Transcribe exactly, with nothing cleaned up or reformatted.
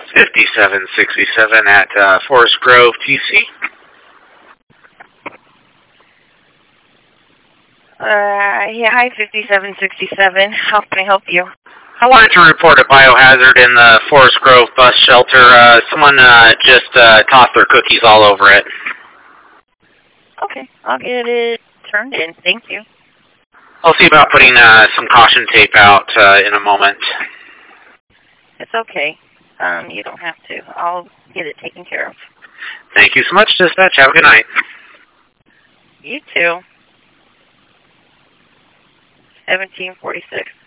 fifty-seven sixty-seven at uh, Forest Grove, T C. Uh, yeah, hi, fifty-seven sixty-seven. How can I help you? I wanted to report a biohazard in the Forest Grove bus shelter. Uh, someone uh, just uh, tossed their cookies all over it. Okay, I'll get it turned in. Thank you. I'll see about putting uh, some caution tape out uh, in a moment. It's okay. Um, you don't have to. I'll get it taken care of. Thank you so much, Dispatch. Have a good night. You too. seventeen forty-six.